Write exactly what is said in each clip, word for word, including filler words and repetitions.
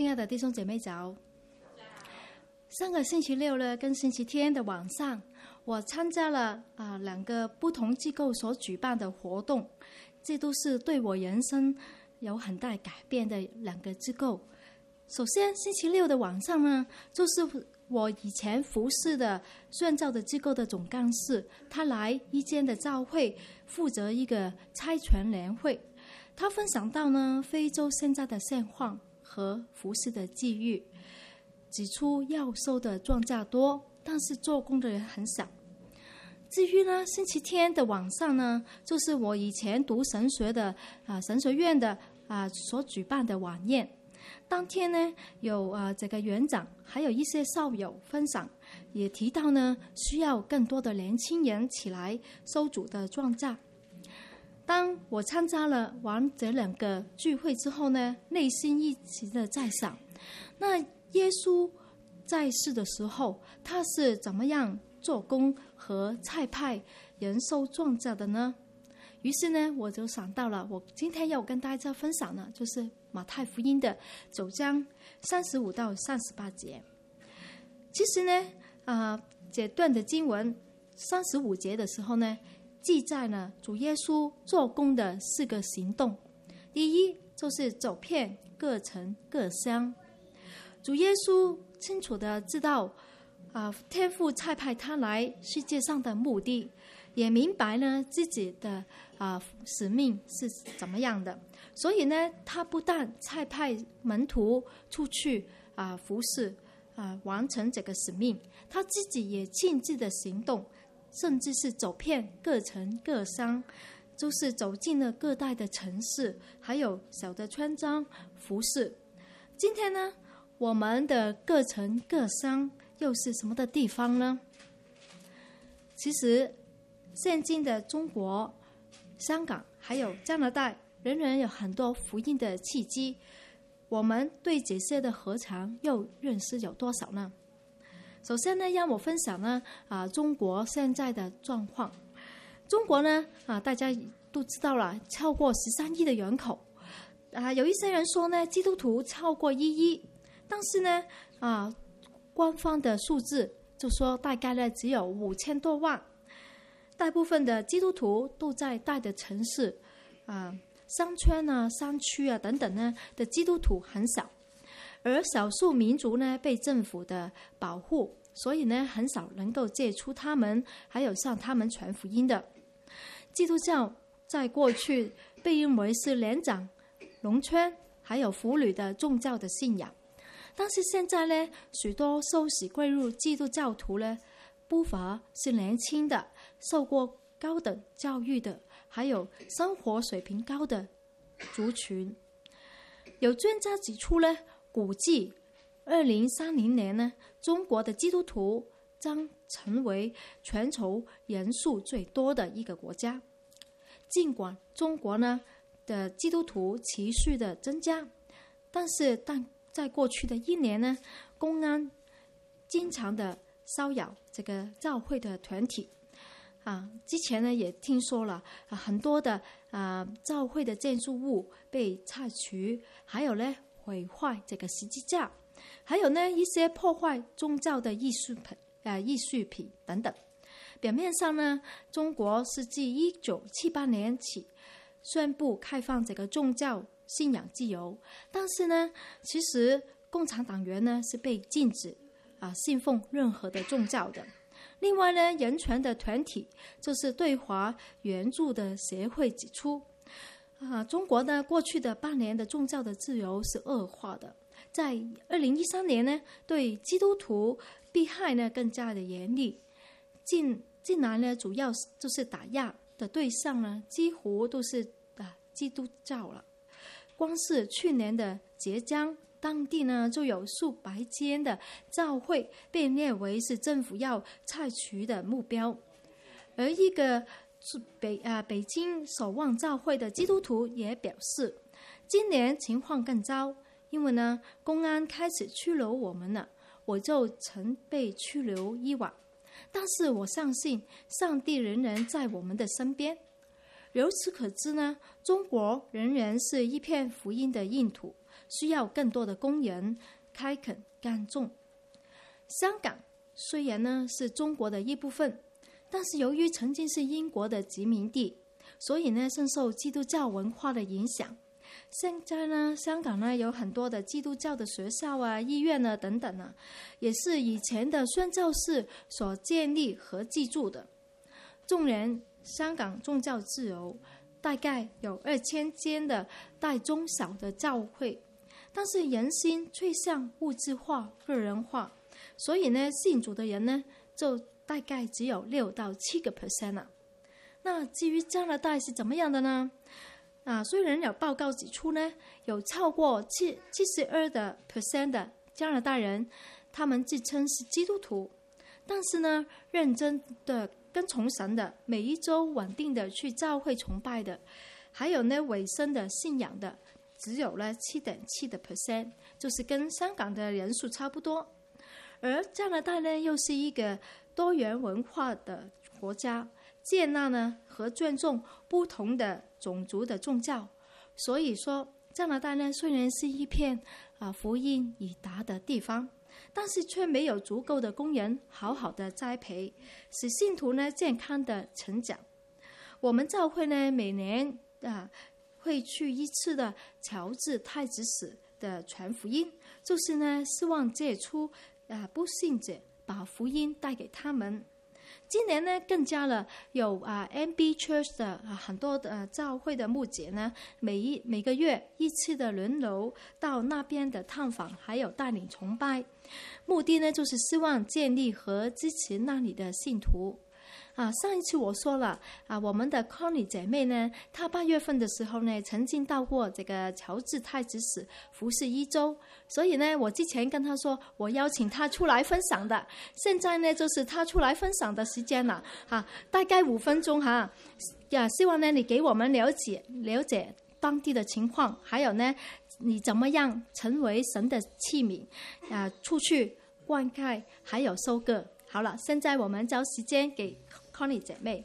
亲爱的弟兄姐妹早。上个星期六呢，跟星期天的晚上，我参加了啊、呃、两个不同机构所举办的活动，这都是对我人生有很大改变的两个机构。首先，星期六的晚上呢，就是我以前服侍的宣教的机构的总干事，他来一间的教会负责一个差传联会。他分享到呢，非洲现在的现况和服侍的际遇，指出要收的庄稼多，但是做工的人很少。至于呢，星期天的晚上呢，就是我以前读神学的啊、呃、神学院的啊、呃、所举办的晚宴。当天呢，有啊、呃、这个园长，还有一些校友分享，也提到呢，需要更多的年轻人起来收主的庄稼。当我参加了完这两个聚会之后呢，内心一直的在想，那耶稣在世的时候，他是怎么样做工和差派人收庄稼的呢？于是呢，我就想到了，我今天要跟大家分享的，就是马太福音的九章三十五到三十八节。其实呢，啊、呃，这段的经文三十五节的时候呢，记载了主耶稣做工的四个行动。第一，就是走遍各城各乡。主耶稣清楚的知道，啊、呃，天父差派他来世界上的目的，也明白呢自己的啊、呃、使命是怎么样的。所以呢，他不但差派门徒出去啊、呃、服侍啊、呃、完成这个使命，他自己也亲自的行动。甚至是走遍各城各乡，就是走进了各大的城市，还有小的村庄服侍。今天呢，我们的各城各乡又是什么的地方呢？其实，现今的中国、香港还有加拿大，仍然有很多福音的契机。我们对这些的何尝又认识有多少呢？首先呢，让我分享呢啊、呃、中国现在的状况。中国呢啊、呃、大家都知道了，超过十三亿的人口啊、呃，有一些人说呢，基督徒超过一亿，但是呢啊、呃、官方的数字就说大概呢只有五千多万。大部分的基督徒都在大的城市啊、呃、乡村啊、山区啊等等呢的基督徒很少。而少数民族呢被政府的保护，所以呢很少能够接触他们，还有向他们传福音的。基督教在过去被认为是年长、农村还有妇女的宗教的信仰，但是现在呢，许多受洗归入基督教徒呢，不乏是年轻的、受过高等教育的，还有生活水平高的族群。有专家指出呢，估计二零三零年呢，中国的基督徒将成为全球人数最多的一个国家。尽管中国呢的基督徒持续的增加，但是但在过去的一年呢，公安经常的骚扰这个教会的团体啊。之前呢也听说了啊，很多的啊教会的建筑物被拆除，还有呢毁坏这个十字架，还有呢一些破坏宗教的艺术品、呃艺术品等等。表面上呢，中国是自一九七八年起宣布开放这个宗教信仰自由，但是呢，其实共产党员呢是被禁止啊信奉任何的宗教的。另外呢，人权的团体就是对华援助的协会指出。啊，中国呢，过去的八年的宗教的自由是恶化的。在二零一三年呢，对基督徒迫害呢更加的严厉。近近来呢，主要就是打压的对象呢，几乎都是啊基督教了。光是去年的浙江，当地呢就有数百间的教会被列为是政府要拆除的目标，而一个。北啊，北京守望教会的基督徒也表示，今年情况更糟，因为呢，公安开始拘留我们了，我就曾被拘留一晚。但是我相信，上帝仍然在我们的身边。由此可知呢，中国仍然是一片福音的硬土， 需要更多的工人开垦耕种。香港虽然呢是中国的一部分，但是由于曾经是英国的殖民地，所以呢深受基督教文化的影响。现在呢，香港呢有很多的基督教的学校啊、医院啊等等啊，也是以前的宣教士所建立和记住的。纵然香港宗教自由，大概有二千间的大中小的教会，但是人心趋向物质化、个人化，所以呢，信主的人呢就大概只有六到七个 percent 啊。那至于加拿大是怎么样的呢？啊，虽然有报告指出呢，有超过七七十二的 percent 的加拿大人，他们自称是基督徒，但是呢，认真的跟从神的，每一周稳定的去教会崇拜的，还有呢委身的信仰的，只有了七点七的 percent， 就是跟香港的人数差不多。而加拿大呢，又是一个多元文化的国家，接纳呢和尊重不同的种族的宗教，所以说加拿大呢虽然是一片啊福音已达的地方，但是却没有足够的工人好好的栽培，使信徒呢健康的成长。我们教会呢每年啊会去一次的乔治太子寺的传福音，就是呢希望借出啊不信者把福音带给他们。今年呢，更加了有啊 M B Church 的、啊、很多的、啊、教会的牧者呢，每一每个月一次的轮流到那边的探访，还有带领崇拜，目的呢就是希望建立和支持那里的信徒。啊，上一次我说了啊，我们的 Connie 姐妹呢，她八月份的时候呢，曾经到过这个乔治太子寺服侍一周，所以呢，我之前跟她说，我邀请她出来分享的，现在呢，就是她出来分享的时间了，哈，大概五分钟哈，呀，希望呢，你给我们了解了解当地的情况，还有呢，你怎么样成为神的器皿，啊，出去灌溉，还有收割。好了，现在我们交时间给 Connie 姐妹。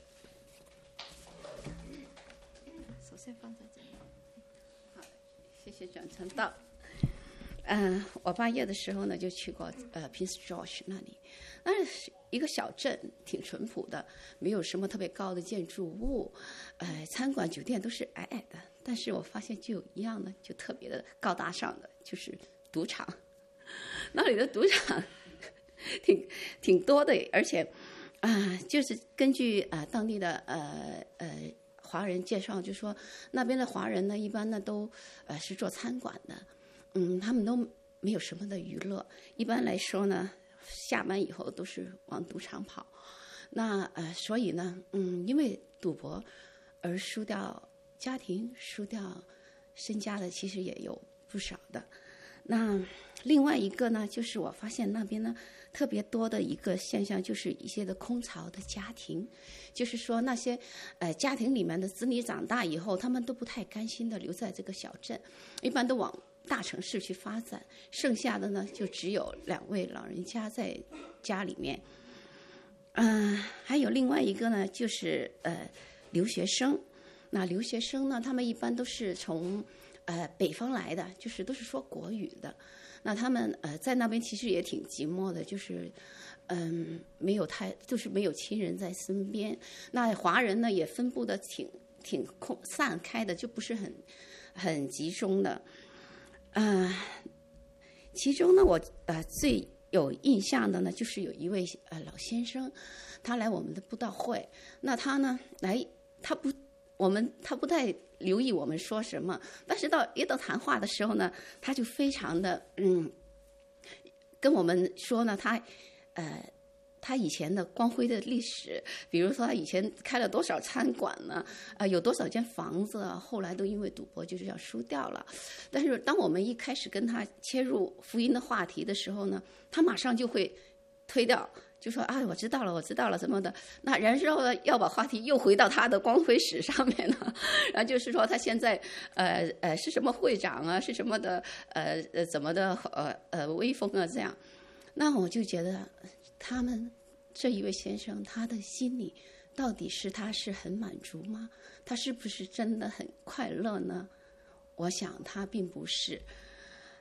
首先放在这里。好，谢谢转传道。嗯、呃，我八月的时候呢，就去过呃 Prince George 那里，那是一个小镇，挺淳朴的，没有什么特别高的建筑物，呃，餐馆、酒店都是矮矮的。但是我发现就有一样的，就特别的高大上的，就是赌场。那里的赌场。挺挺多的，而且啊、呃，就是根据啊、呃、当地的呃呃华人介绍，就说那边的华人呢，一般呢都呃是做餐馆的，嗯，他们都没有什么的娱乐，一般来说呢，下班以后都是往赌场跑，那呃所以呢，嗯，因为赌博而输掉家庭、输掉身家的，其实也有不少的。那另外一个呢，就是我发现那边呢特别多的一个现象，就是一些的空巢的家庭，就是说那些呃家庭里面的子女长大以后，他们都不太甘心的留在这个小镇，一般都往大城市去发展，剩下的呢就只有两位老人家在家里面。嗯、呃，还有另外一个呢，就是呃留学生。那留学生呢，他们一般都是从呃，北方来的，就是都是说国语的，那他们呃在那边其实也挺寂寞的，就是嗯没有太就是没有亲人在身边。那华人呢也分布的挺挺空散开的，就不是很很集中的。呃，其中呢我呃最有印象的呢，就是有一位呃老先生，他来我们的布道会，那他呢来他不我们他不太留意我们说什么，但是到一到谈话的时候呢，他就非常的嗯，跟我们说呢，他呃，他以前的光辉的历史，比如说他以前开了多少餐馆呢，啊、呃，有多少间房子啊，后来都因为赌博就是要输掉了。但是当我们一开始跟他切入福音的话题的时候呢，他马上就会推掉。就说啊，我知道了，我知道了，什么的。那然后呢，要把话题又回到他的光辉史上面了。然后就是说，他现在呃呃是什么会长啊，是什么的呃呃怎么的呃呃威风啊这样。那我就觉得他们这一位先生，他的心里到底是他是很满足吗？他是不是真的很快乐呢？我想他并不是。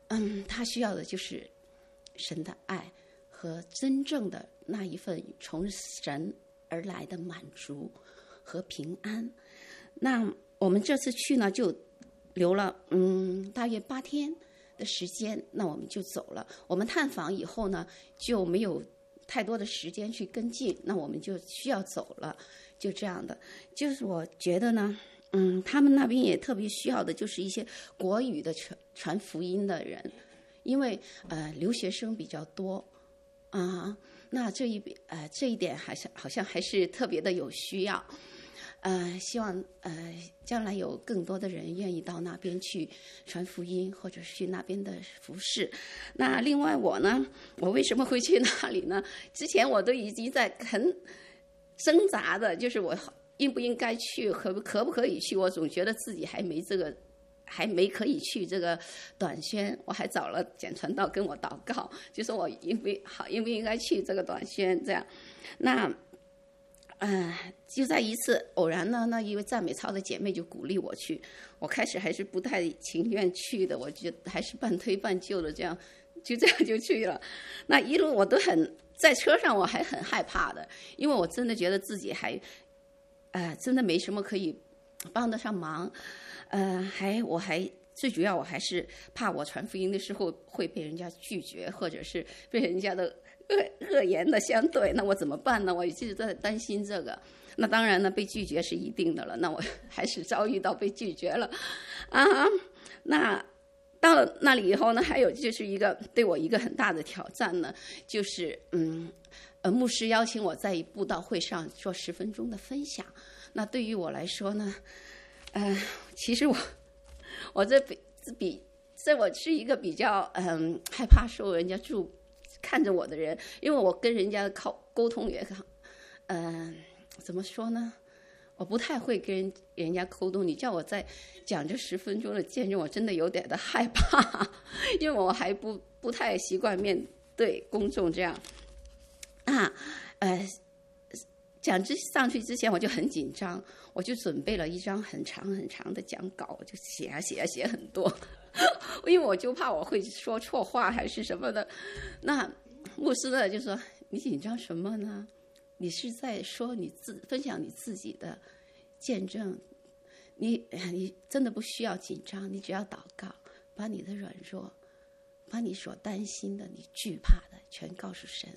嗯，他需要的就是神的爱和真正的那一份从神而来的满足和平安。那我们这次去呢，就留了嗯大约八天的时间，那我们就走了。我们探访以后呢，就没有太多的时间去跟进，那我们就需要走了，就这样的。就是我觉得呢，嗯，他们那边也特别需要的就是一些国语的传传福音的人，因为呃留学生比较多啊，那这一呃这一点还是好像还是特别的有需要。呃，希望呃将来有更多的人愿意到那边去传福音，或者是去那边的服事。那另外我呢，我为什么会去那里呢？之前我都已经在很挣扎的，就是我应不应该去，可不可不可以去？我总觉得自己还没这个，还没可以去这个短宣。我还找了简传道跟我祷告，就说我应不好应不应该去这个短宣这样。那。嗯、呃，就在一次偶然呢，那一位赞美操的姐妹就鼓励我去。我开始还是不太情愿去的，我觉得还是半推半就的，这样就这样就去了。那一路我都很在车上，我还很害怕的，因为我真的觉得自己还，呃，真的没什么可以帮得上忙，呃，还我还最主要我还是怕我传福音的时候会被人家拒绝，或者是被人家的。恶恶言的相对，那我怎么办呢？我一直在担心这个。那当然呢，被拒绝是一定的了。那我还是遭遇到被拒绝了，啊，那到了那里以后呢，还有就是一个对我一个很大的挑战呢，就是嗯，呃，牧师邀请我在布道会上做十分钟的分享。那对于我来说呢，呃，其实我我这比比这我是一个比较嗯害怕受人家注。看着我的人，因为我跟人家靠沟通也好，嗯、呃，怎么说呢？我不太会跟人家沟通。你叫我再讲这十分钟的见证，我真的有点的害怕，因为我还不不太习惯面对公众这样。啊，呃，讲之上去之前我就很紧张，我就准备了一张很长很长的讲稿，我就写啊写啊写很多。因为我就怕我会说错话还是什么的。那牧师呢就说：“你紧张什么呢？你是在说你自分享你自己的见证，你你真的不需要紧张，你只要祷告，把你的软弱，把你所担心的、你惧怕的全告诉神。”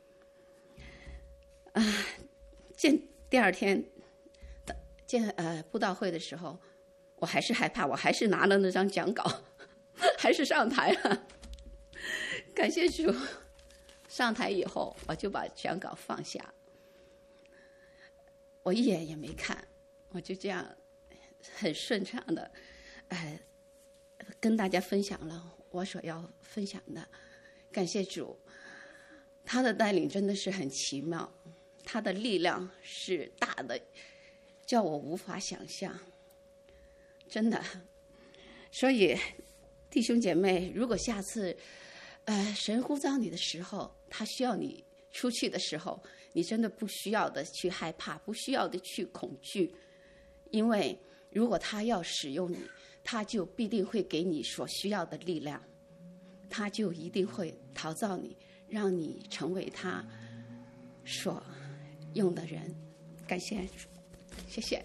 啊，见第二天见呃布道会的时候，我还是害怕，我还是拿了那张讲稿。还是上台了，感谢主。上台以后，我就把讲稿放下，我一眼也没看，我就这样很顺畅的，呃，跟大家分享了我所要分享的。感谢主，他的带领真的是很奇妙，他的力量是大的，叫我无法想象，真的。所以。弟兄姐妹，如果下次，呃，神呼召你的时候，他需要你出去的时候，你真的不需要的去害怕，不需要的去恐惧，因为如果他要使用你，他就必定会给你所需要的力量，他就一定会陶造你，让你成为他所用的人。感谢主，谢谢。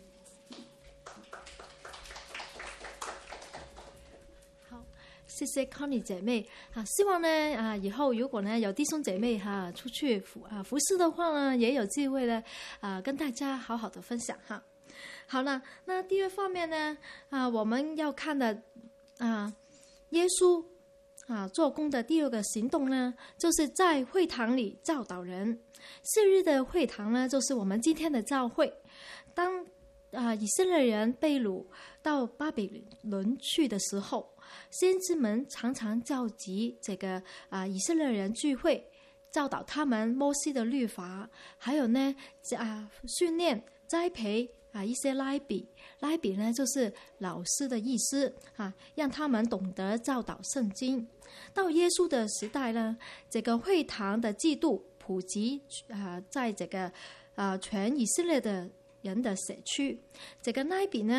谢谢 Connie 姐妹啊，希望呢啊以后如果呢有弟兄姐妹哈、啊、出去服啊服侍的话呢，也有机会呢啊跟大家好好的分享哈。好了，那第二方面呢啊我们要看的啊耶稣啊做工的第二个行动呢，就是在会堂里教导人。昔日的会堂呢，就是我们今天的教会。当啊以色列人被掳到巴比伦去的时候，先知们常常召集这个啊以色列人聚会，教导他们摩西的律法，还有呢啊训练栽培啊一些拉比，拉比呢就是老师的意思啊，让他们懂得教导圣经。到耶稣的时代呢，这个会堂的制度普及啊，在这个啊全以色列的人的社区，这个拉比呢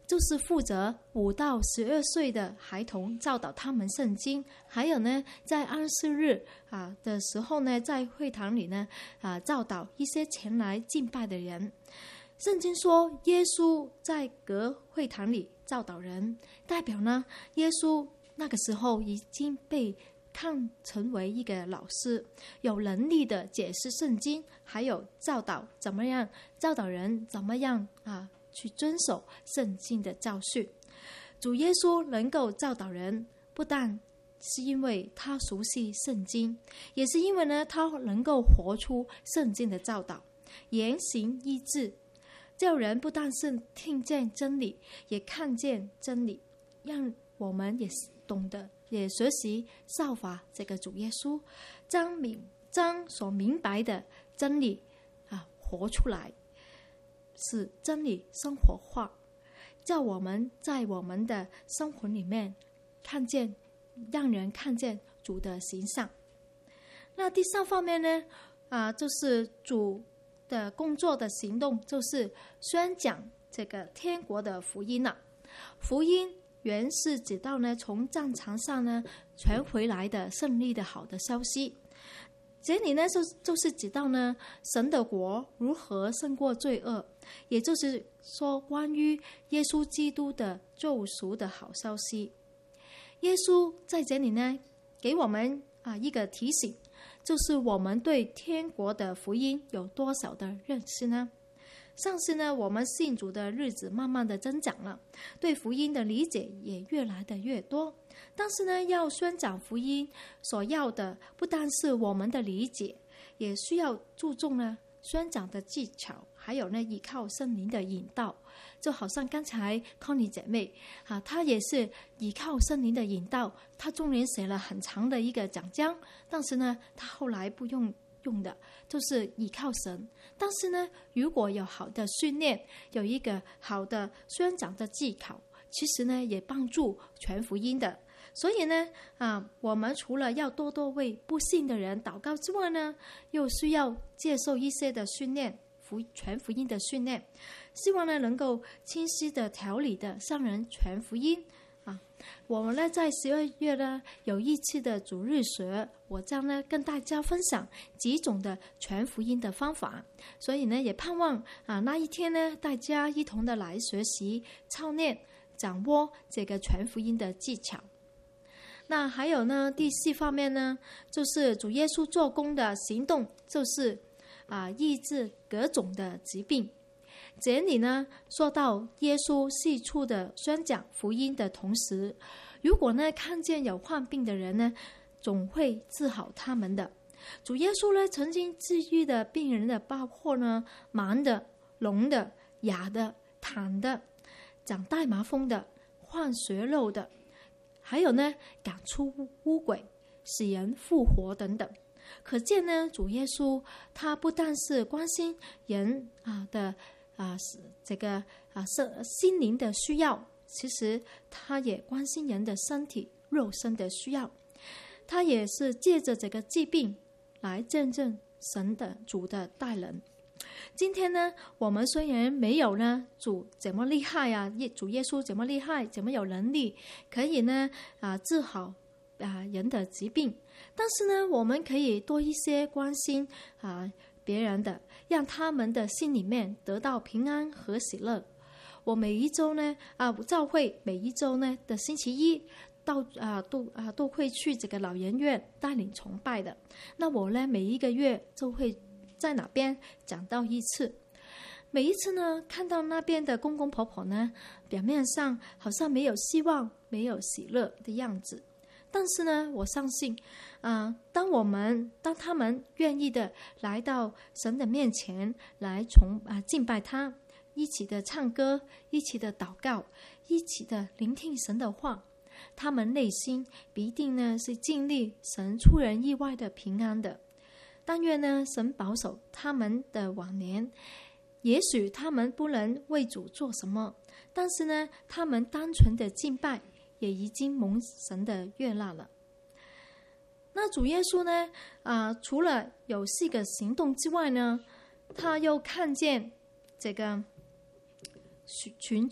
就是负责五到十二岁的孩童教导他们圣经，还有呢，在安息日啊的时候呢，在会堂里呢啊教导一些前来敬拜的人。圣经说，耶稣在隔会堂里教导人，代表呢，耶稣那个时候已经被看成为一个老师，有能力的解释圣经，还有教导怎么样教导人怎么样啊去遵守圣经的教训。主耶稣能够教导人，不但是因为他熟悉圣经，也是因为呢他能够活出圣经的教导，言行一致，叫人不但是听见真理，也看见真理，让我们也懂得也学习效法这个主耶稣，将明将所明白的真理啊活出来，使真理生活化，叫我们在我们的生活里面看见，让人看见主的形象。那第三方面呢，啊，就是主的工作的行动，就是宣讲这个天国的福音了。福音原是指到呢从战场上呢传回来的胜利的好的消息，这里呢就就是指到呢神的国如何胜过罪恶，也就是说关于耶稣基督的救赎的好消息。耶稣在这里呢给我们啊一个提醒，就是我们对天国的福音有多少的认识呢？上次呢，我们信主的日子慢慢的增长了，对福音的理解也越来的越多。但是呢，要宣讲福音所要的不单是我们的理解，也需要注重呢宣讲的技巧，还有呢依靠圣灵的引导。就好像刚才 Connie 姐妹啊，她也是依靠圣灵的引导，她中年写了很长的一个讲章，但是呢，她后来不用用的，就是依靠神。但是呢，如果有好的训练，有一个好的宣讲的技巧，其实呢也帮助传福音的。所以呢，啊，我们除了要多多为不信的人祷告之外呢，又需要接受一些的训练，福传福音的训练，希望呢能够清晰的条理的向人传福音。啊，我们呢在十二月呢有一次的主日学，我将呢跟大家分享几种的传福音的方法，所以呢也盼望啊那一天呢大家一同的来学习操练，掌握这个传福音的技巧。那还有呢第四方面呢，就是主耶稣做工的行动，就是啊医治各种的疾病。这里呢说到耶稣四处的宣讲福音的同时，如果呢看见有患病的人呢，总会治好他们的。主耶稣呢曾经治愈的病人的包括呢盲的、聋的、哑的、瘫的、长大麻风的、患血肉的，还有呢赶出污鬼、使人复活等等。可见呢主耶稣他不但是关心人啊的啊，这个啊，心灵的需要，其实他也关心人的身体、肉身的需要。他也是借着这个疾病来见证神的主的大能。今天呢，我们虽然没有呢主怎么厉害啊，主耶稣怎么厉害，怎么有能力可以呢啊治好啊人的疾病，但是呢，我们可以多一些关心啊别人的，让他们的心里面得到平安和喜乐。我每一周呢，啊，教会每一周呢的星期一到啊都啊都会去这个老人院带领崇拜的。那我呢每一个月就会在哪边讲到一次。每一次呢，看到那边的公公婆婆呢，表面上好像没有希望、没有喜乐的样子。但是呢，我相信，啊、呃，当我们当他们愿意的来到神的面前来崇啊、呃、敬拜他，一起的唱歌，一起的祷告，一起的聆听神的话，他们内心必定呢是经历神出人意外的平安的。但愿呢，神保守他们的晚年。也许他们不能为主做什么，但是呢，他们单纯的敬拜也已经蒙神的悦纳了。那主耶稣呢，啊、呃，除了有四个行动之外呢，他又看见这个群众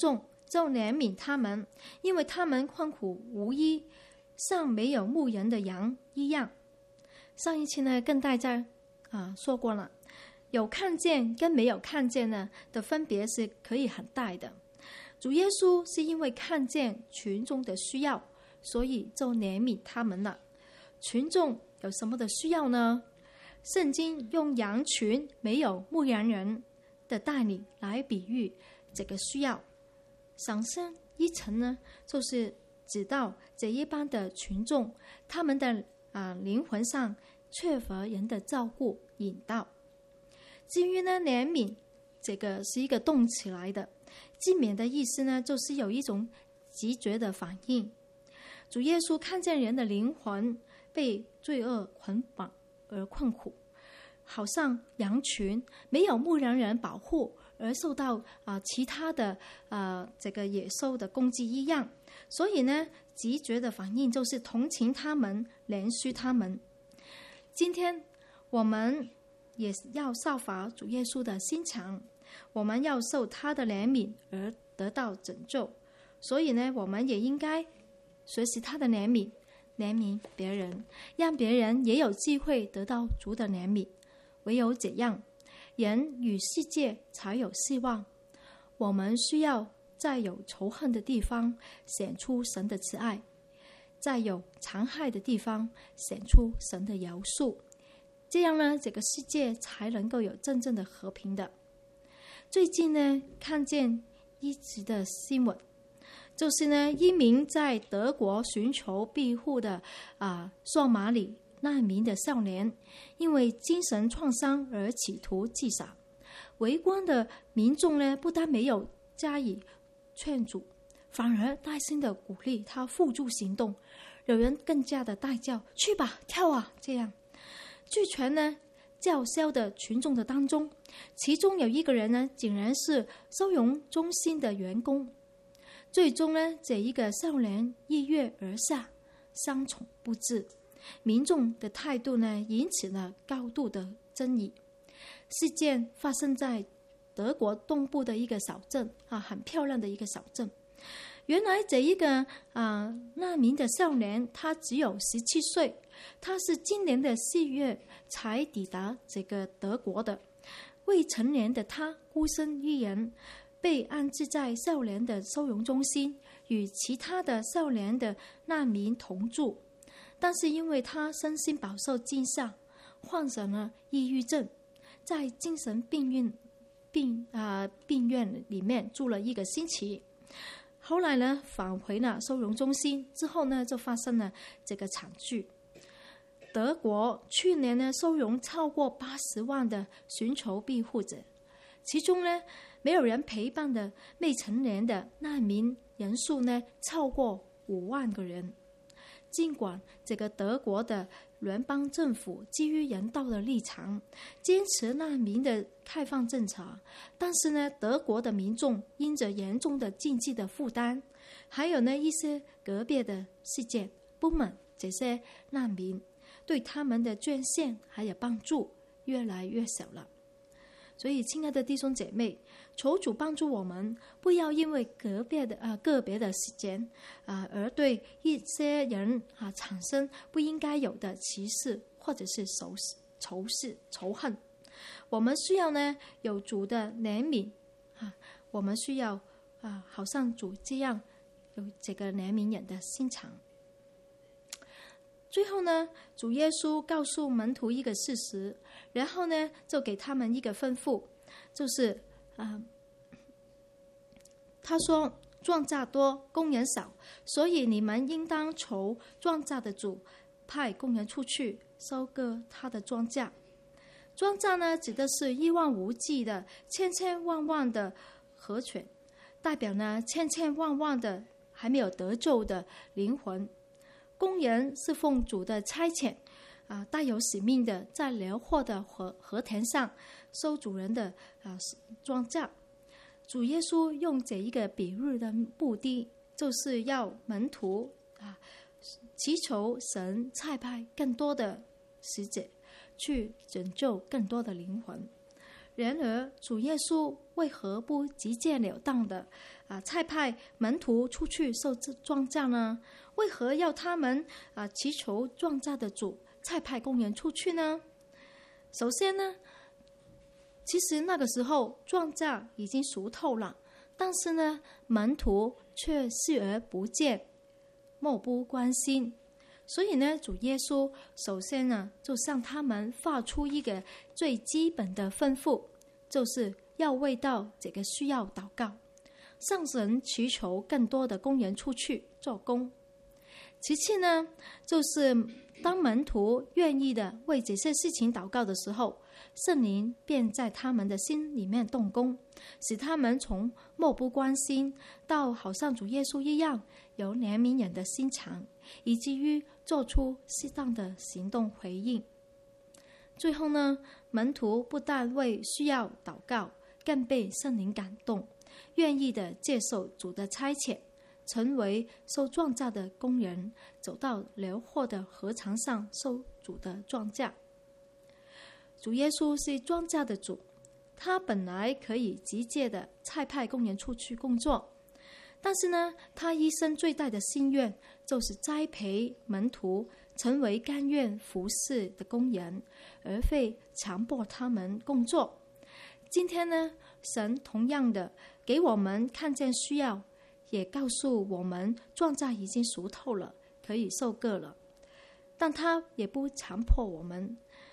就怜悯他们，因为他们困苦无依，像没有牧人的羊一样。上一期呢，跟大家啊说过了，有看见跟没有看见呢的分别是可以很大的。主耶稣是因为看见群众的需要，所以就怜悯他们了。群众有什么的需要呢？圣经用羊群没有牧羊人的带领来比喻这个需要。上升一层呢，就是指到这一般的群众，他们的啊灵魂上缺乏人的照顾引导。至于呢怜悯，这个是一个动起来的，记勉的意思呢，就是有一种直觉的反应。主耶稣看见人的灵魂被罪恶捆绑而困苦，好像羊群没有牧羊人保护而受到啊、呃、其他的啊、呃、这个野兽的攻击一样，所以呢，直觉的反应就是同情他们，怜恤他们。今天我们也要效法主耶稣的心肠，我们要受他的怜悯而得到拯救，所以呢，我们也应该学习他的怜悯，怜悯别人，让别人也有机会得到主的怜悯。唯有这样，人与世界才有希望。我们需要在有仇恨的地方显出神的慈爱，在有残害的地方显出神的饶恕，这样呢，这个世界才能够有真正的和平的。最近呢，看见一则的新闻，就是呢，一名在德国寻求庇护的啊索马里难民的少年，因为精神创伤而企图自杀。围观的民众呢，不但没有加以劝阻，反而耐心的鼓励他付诸行动。有人更加的大叫：“去吧，跳啊！”这样，据传呢，叫嚣的群众的当中，其中有一个人呢，竟然是收容中心的员工。最终呢，这一个少年一跃而下，伤重不治。民众的态度呢，引起了高度的争议。事件发生在德国东部的一个小镇啊，很漂亮的一个小镇。原来这一个啊难民的少年，他只有十七岁，他是今年的四月才抵达这个德国的。未成年的他孤身一人，被安置在少年的收容中心，与其他的少年的难民同住。但是因为他身心饱受惊吓，患上了抑郁症，在精神病院病啊、呃、病院里面住了一个星期。后来呢，返回了收容中心之后呢，就发生了这个惨剧。德国去年呢，收容超过八十万的寻求庇护者，其中呢，没有人陪伴的未成年的难民人数呢，超过五万个人。尽管这个德国的联邦政府基于人道的立场，坚持难民的开放政策，但是呢，德国的民众因着严重的经济的负担，还有呢一些个别的事件，不满这些难民，对他们的捐献还有帮助越来越少了。所以，亲爱的弟兄姐妹，求主帮助我们，不要因为个别的啊、呃、个别的事件啊、呃，而对一些人啊产生不应该有的歧视或者是仇仇视仇恨。我们需要呢有主的怜悯啊，我们需要啊，好像主这样有这个怜悯人的心肠。最后呢，主耶稣告诉门徒一个事实，然后呢，就给他们一个吩咐，就是啊、呃，他说：“庄稼多，工人少，所以你们应当求庄稼的主派工人出去收割他的庄稼。”庄稼呢，指的是一望无际的千千万万的河泉，代表呢千千万万的还没有得救的灵魂。工人是奉主的差遣，啊，带有使命的，在辽阔的河河田上收主人的啊庄稼。主耶稣用这一个比喻的目的，就是要门徒啊祈求神差派更多的使者，去拯救更多的灵魂。 然而主耶稣为何不直截了当的啊差派门徒出去收庄稼呢？为何要他们啊祈求庄稼的主差派工人出去呢？首先呢，其实那个时候庄稼已经熟透了，但是呢，门徒却视而不见，漠不关心。所以呢，主耶稣首先呢，就向他们发出一个最基本的吩咐，就是要为到这个需要祷告，向神祈求更多的工人出去做工。其次呢，就是当门徒愿意的为这些事情祷告的时候，圣灵便在他们的心里面动工，使他们从漠不关心到好像主耶稣一样有怜悯人的心肠，以至于做出适当的行动回应。最后呢，门徒不但为需要祷告，更被圣灵感动，愿意的接受主的差遣，成为收庄稼的工人，走到辽阔的禾场上收主的庄稼。主耶稣是庄稼的主，他本来可以直接的差派工人出去工作，但是呢，他一生最大的心愿就是栽培门徒成为甘愿服侍的工人，而非强迫他们工作。今天呢，神同样的给我们看见需要，也告诉我们庄稼已经熟透了，可以收割了，但他也不强迫我们，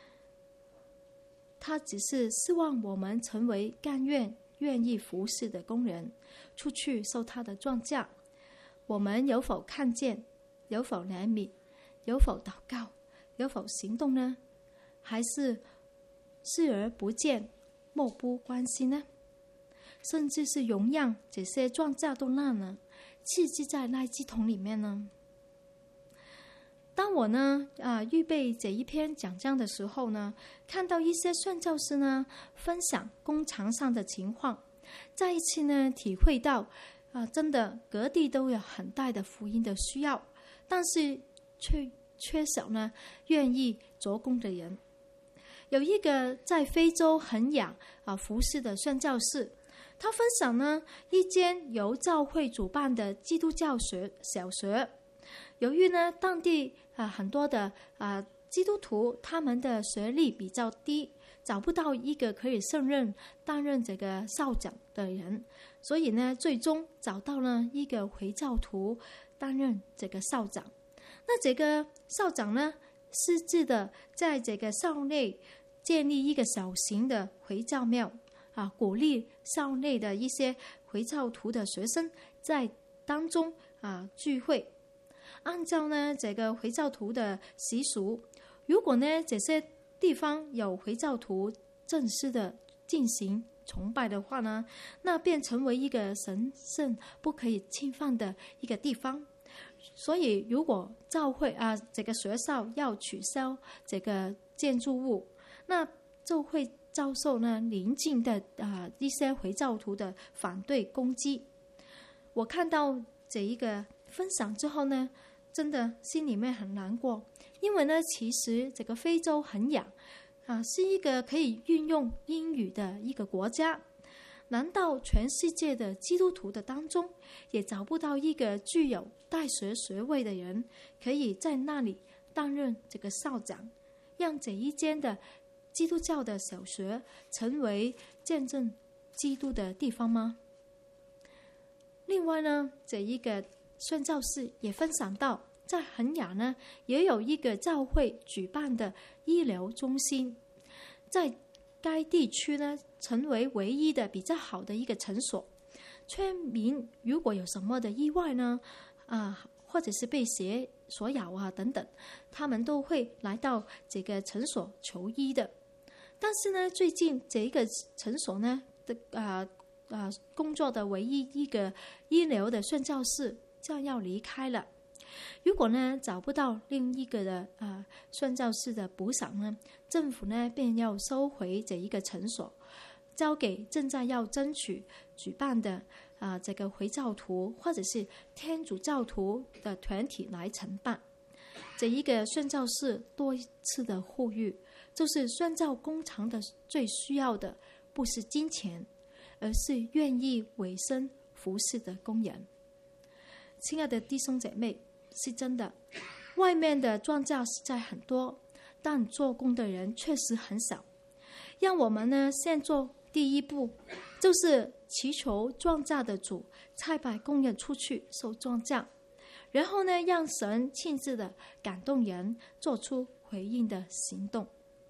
他只是希望我们成为甘愿愿意服侍的工人，出去收他的庄稼。我们有否看见？有否怜悯？有否祷告？有否行动呢？还是视而不见，漠不关心呢？甚至是容让这些庄稼都烂了，弃置在垃圾桶里面呢？当我呢啊、呃、预备这一篇讲章的时候呢，看到一些宣教师呢分享工厂上的情况，再一次呢体会到啊、呃，真的各地都有很大的福音的需要，但是却缺少呢愿意做工的人。有一个在非洲肯亚啊服侍的宣教士，他分享呢一间由教会主办的基督教学小学。由于呢当地啊很多的啊基督徒他们的学历比较低，找不到一个可以胜任担任这个校长的人，所以呢最终找到了一个回教徒担任这个校长。那这个校长呢私自的在这个校内建立一个小型的回教庙啊，鼓励校内的一些回教徒的学生在当中啊聚会。按照呢这个回教徒的习俗，如果呢这些地方有回教徒正式的进行崇拜的话呢，那便成为一个神圣不可以侵犯的一个地方。所以如果教会啊这个学校要取消这个建筑物，那就会遭受呢邻近的啊一些回教徒的反对攻击。我看到这一个分享之后呢，真的心里面很难过，因为呢其实这个非洲肯亚啊是一个可以运用英语的一个国家，难道全世界的基督徒的当中也找不到一个具有大学学位的人可以在那里担任这个校长，让这一间的基督教的小学成为见证基督的地方吗？另外呢，这一个宣教士也分享到，在肯亚呢也有一个教会举办的医疗中心，在该地区呢成为唯一的比较好的一个诊所。村民如果有什么的意外呢啊，或者是被蛇所咬啊等等，他们都会来到这个诊所求医的。但是呢，最近这一个诊所呢的啊啊工作的唯一一个医疗的宣教士将要离开了。如果呢找不到另一个的啊宣教士的补偿呢，政府呢便要收回这一个诊所，交给正在要争取举办的啊这个回教徒或者是天主教徒的团体来承办。这一个宣教士多次的呼吁，就是宣教工厂的最需要的不是金钱，而是愿意委身服侍的工人。亲爱的弟兄姐妹，是真的，外面的庄稼实在很多，但做工的人确实很少。让我们呢，先做第一步，就是祈求庄稼的主差派工人出去收庄稼，然后呢，让神亲自的感动人，做出回应的行动。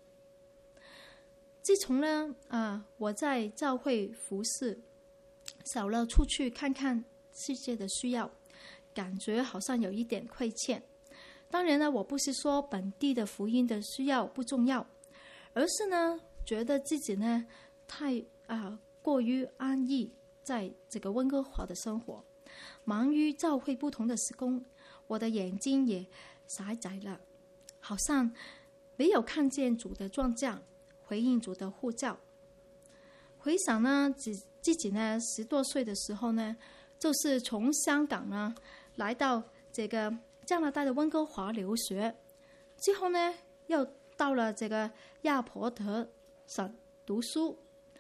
自从呢，啊，我在教会服侍，少了出去看看世界的需要，感觉好像有一点亏欠。当然呢，我不是说本地的福音的需要不重要，而是呢，觉得自己呢太啊过于安逸在这个温哥华的生活，忙于教会不同的事工，我的眼睛也狭窄了，好像没有看见主的庄稼，回应主的呼召。回想呢，自自己呢十多岁的时候呢，就是从香港呢来到这个加拿大的温哥华留学，之后呢又到了这个亚伯特省读书，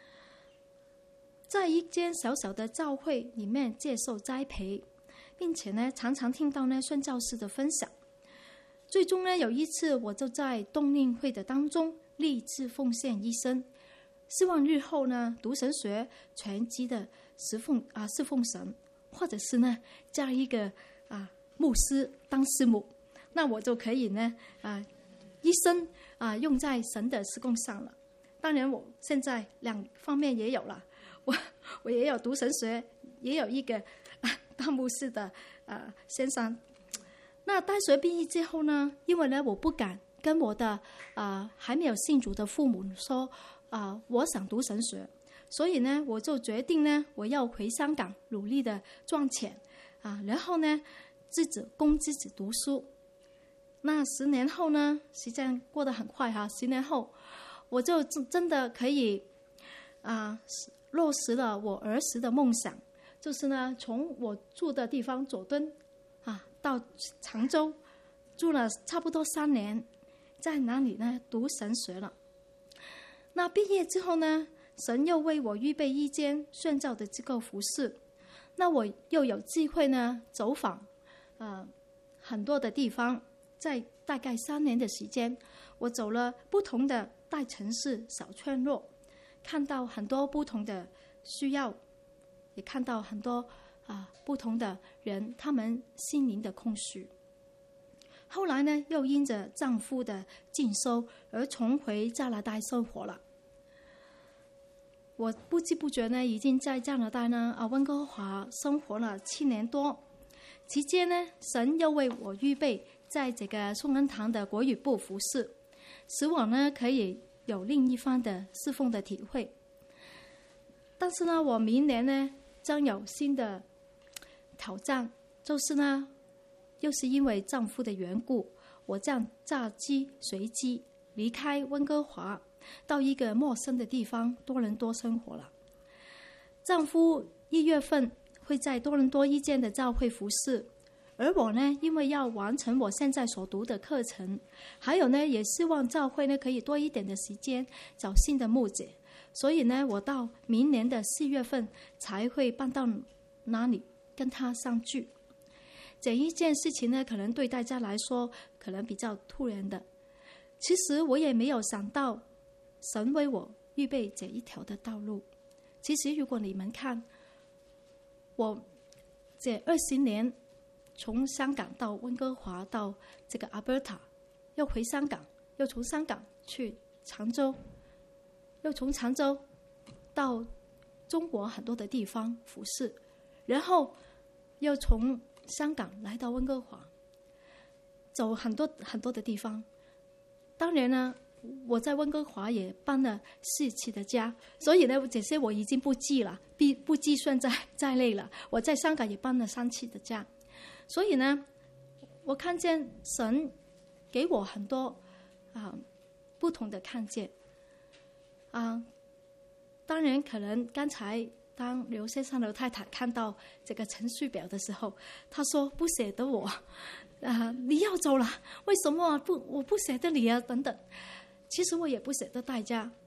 在一间小小的教会里面接受栽培，并且呢常常听到呢宣教士的分享。最终呢有一次，我就在冬令会的当中立志奉献一生，希望日后呢读神学全职的侍奉啊侍奉神，或者是呢加一个啊牧师当师母，那我就可以呢啊一生啊用在神的事工上了。当然我现在两方面也有了，我我也有读神学，也有一个啊当牧师的啊先生。那大学毕业之后呢，因为呢我不敢跟我的啊还没有信主的父母说啊我想读神学，所以呢我就决定呢我要回香港努力的赚钱啊，然后呢自己供自己读书。那十年后呢，时间过得很快哈，十年后我就真的可以啊落实了我儿时的梦想，就是呢从我住的地方佐敦啊到常州，住了差不多三年，在那里呢读神学了。那毕业之后呢，神又为我预备一间宣教的机构服侍，那我又有机会呢走访呃很多的地方。在大概三年的时间，我走了不同的大城市、小村落，看到很多不同的需要，也看到很多啊、呃、不同的人，他们心灵的空虚。后来呢，又因着丈夫的进修而重回加拿大生活了。我不知不觉呢，已经在加拿大呢啊温哥华生活了七年多。期间呢，神又为我预备在这个宋恩堂的国语部服侍，使我呢可以有另一番的侍奉的体会。但是呢，我明年呢将有新的挑战，就是呢，又是因为丈夫的缘故，我将驾机随机离开温哥华，到一个陌生的地方多伦多生活了。丈夫一月份会在多伦多一间的教会服侍，而我呢，因为要完成我现在所读的课程，还有呢，也希望教会呢可以多一点的时间找新的牧者，所以呢，我到明年的四月份才会搬到那里跟他相聚。这一件事情呢，可能对大家来说可能比较突然的，其实我也没有想到神为我预备这一条的道路。其实如果你们看我这二十年，从香港到温哥华，到这个阿伯塔，又回香港，又从香港去常州，又从常州到中国很多的地方服侍，然后又从香港来到温哥华，走很多很多的地方。当然呢，我在温哥华也搬了四期的家，所以呢，这些我已经不计了，不不计算在在内了。我在香港也搬了三期的家，所以呢，我看见神给我很多啊、呃、不同的看见啊、呃。当然，可能刚才当刘先生、刘太太看到这个程序表的时候，他说不舍得我啊、呃，你要走了，为什么不我不舍得你啊？等等。其实我也不舍得大家，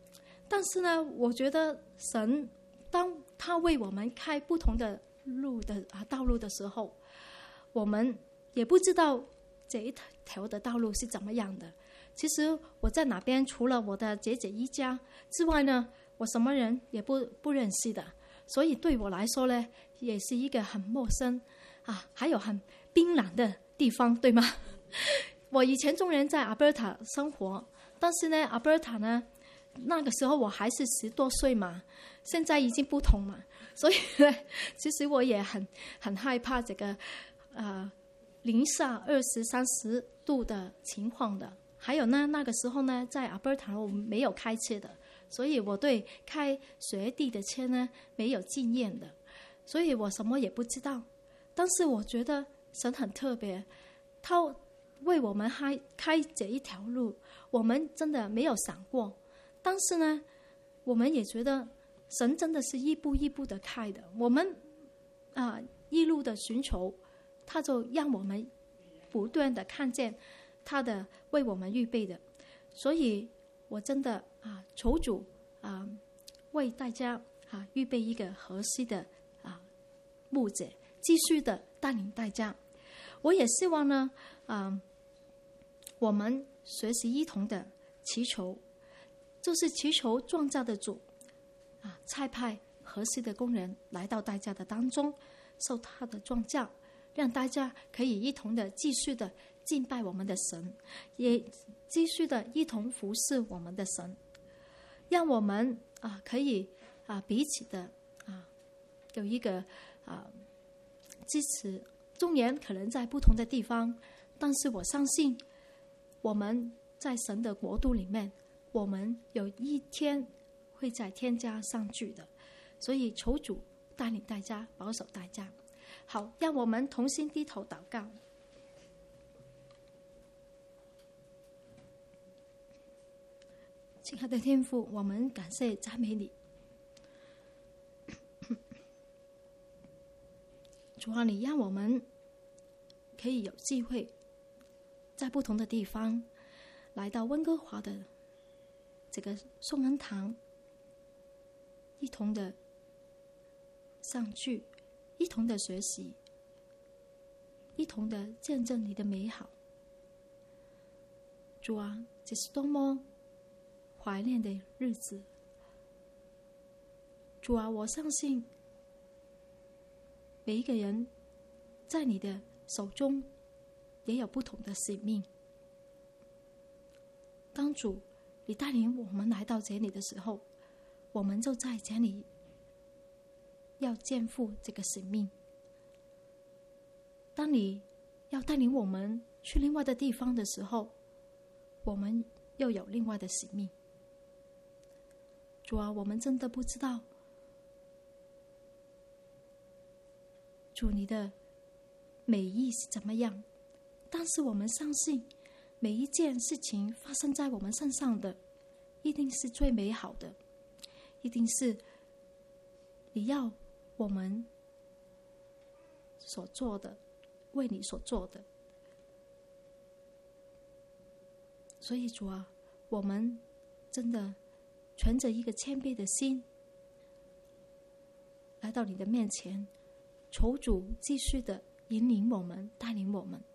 但是呢，我觉得神当他为我们开不同的路的啊道路的时候，我们也不知道这一条的道路是怎么样的。其实我在哪边，除了我的姐姐一家之外呢，我什么人也不不认识的，所以对我来说呢，也是一个很陌生啊，还有很冰冷的地方，对吗？我以前中人在阿伯塔生活，但是呢，阿伯塔呢，那个时候我还是十多岁嘛，现在已经不同嘛，所以呢，其实我也很很害怕这个呃零下二十三十度的情况的。还有呢，那个时候呢，在阿伯塔我没有开车的，所以我对开雪地的车呢没有经验的，所以我什么也不知道。但是我觉得神很特别，他为我们开开这一条路，我们真的没有想过。但是呢，我们也觉得神真的是一步一步的开的。我们啊、呃、一路的寻求，他就让我们不断的看见他的为我们预备的。所以我真的啊求主啊为大家啊预备一个合适的啊牧者，继续的带领大家。我也希望呢啊我们学习一同的祈求，就是祈求创造的主啊差派合适的工人来到大家的当中，受他的创造，让大家可以一同的继续的敬拜我们的神，也继续的一同服侍我们的神，让我们啊可以啊彼此的啊有一个啊支持。纵然可能在不同的地方，但是我相信我们在神的国度里面，我们有一天会在天家相聚的。所以求主带领大家，保守大家。好，让我们同心低头祷告。亲爱的天父，我们感谢赞美你。主啊，你让我们可以有机会在不同的地方来到温哥华的这个颂恩堂，一同的相聚，一同的学习，一同的见证你的美好。主啊，这是多么怀念的日子。主啊，我相信每一个人在你的手中也有不同的使命。当主你带领我们来到这里的时候，我们就在这里要肩负这个使命。当你要带领我们去另外的地方的时候，我们又有另外的使命。主啊，我们真的不知道主你的美意是怎么样，但是我们相信每一件事情发生在我们身上的一定是最美好的，一定是你要我们所做的，为你所做的。所以主啊，我们真的存着一个谦卑的心来到你的面前，求主继续的引领我们，带领我们。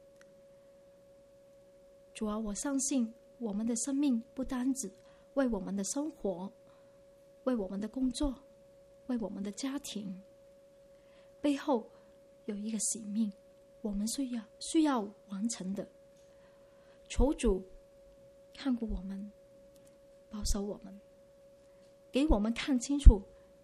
主啊，我相信我们的生命不单只为我们的生活，为我们的工作，为我们的家庭，背后有一个使命，我们需要需要完成的。求主看顾我们，保守我们，给我们看清楚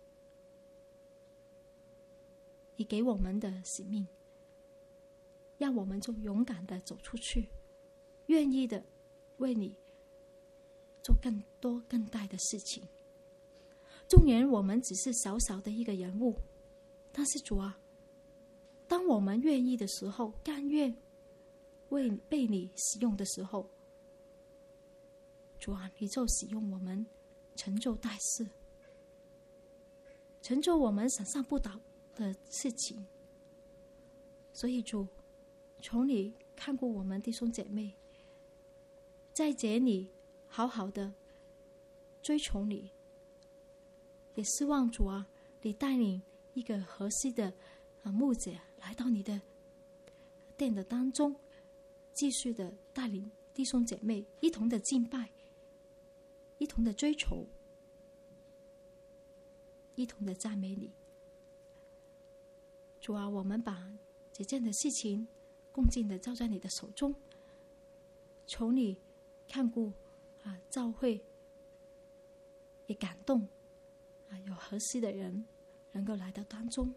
你给我们的使命，让我们就勇敢的走出去，愿意的为你做更多更大的事情。纵然我们只是小小的一个人物，但是主啊，当我们愿意的时候，甘愿为被你使用的时候，主啊，你就使用我们成就大事，成就我们想象不到的事情。所以主，求你看顾我们弟兄姐妹，在这里好好的追求你， 也希望主啊，你带领一个合适的啊牧者来到你的殿的当中，继续的带领弟兄姐妹一同的敬拜，一同的追求，一同的赞美你。主啊，我们把这件的事情恭敬的交在你的手中，求你看顾啊教会，也感动啊有合适的人能够来到当中。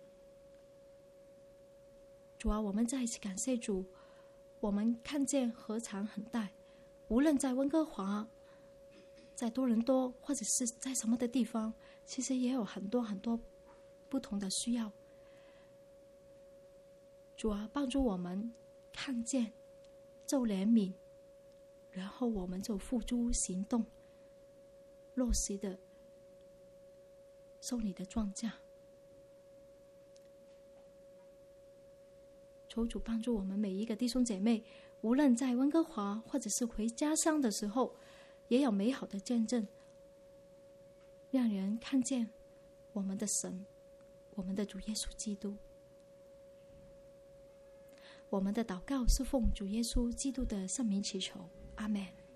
主啊，我们再一次感谢主，我们看见禾场很大，无论在温哥华，在多伦多，或者是在什么的地方，其实也有很多很多不同的需要。主啊，帮助我们看见，就怜悯，然后我们就付诸行动，落实的收你的庄稼。求主帮助我们每一个弟兄姐妹，无论在温哥华或者是回家乡的时候，也有美好的见证，让人看见我们的神，我们的主耶稣基督。我们的祷告是奉主耶稣基督的圣名祈求，阿们。